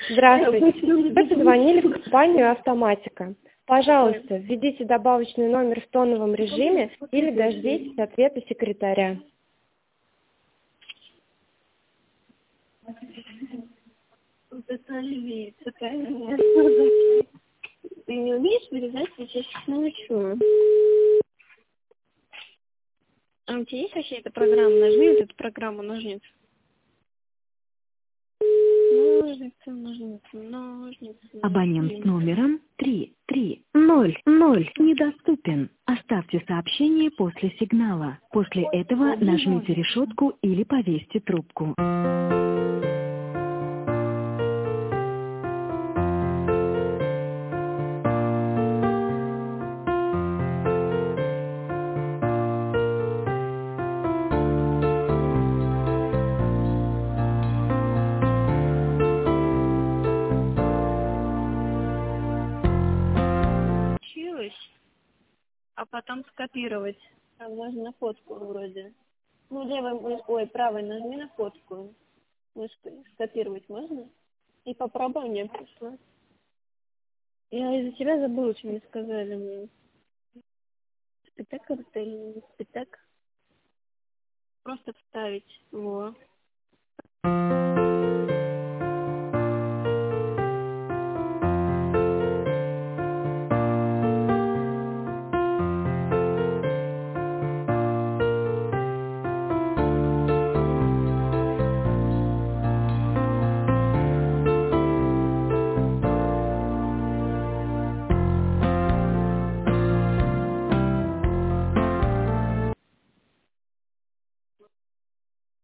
Здравствуйте. Вы позвонили в компанию «Автоматика». Пожалуйста, введите добавочный номер в тоновом режиме или дождитесь ответа секретаря. Ты не умеешь вырезать, я сейчас научу. А у тебя есть вообще эта программа? Нажми вот эту программу ножниц. Ножницы. Абонент с номером 33000 недоступен. Оставьте сообщение после сигнала. После этого нажмите решетку или повесьте трубку. А потом скопировать. Там можно на фотку вроде. Ну, левой мышкой, правой нажми на фотку. Мышкой скопировать можно? И попробуй, мне пришло. Я из-за тебя забыла, что мне сказали мне. Спектакль или не спектакль? Просто вставить. Во.